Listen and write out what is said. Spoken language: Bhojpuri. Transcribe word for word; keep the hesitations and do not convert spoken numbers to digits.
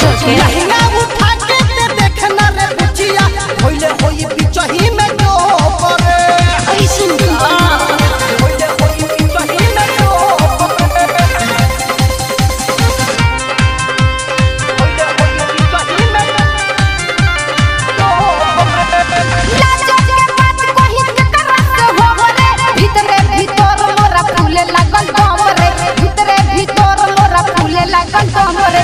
के लहंगा उठा के ते देखना रे बुचिया होइले होई बिचही में जो परे ऐसन का होइले होई बिचही में जो परे होइले होई बिचही में जो परे लाजो के बात कहि के करस हो रे भीतरे भीतर मोरा फूले लागल दम रे भीतरे भीतर मोरा फूले लागल दम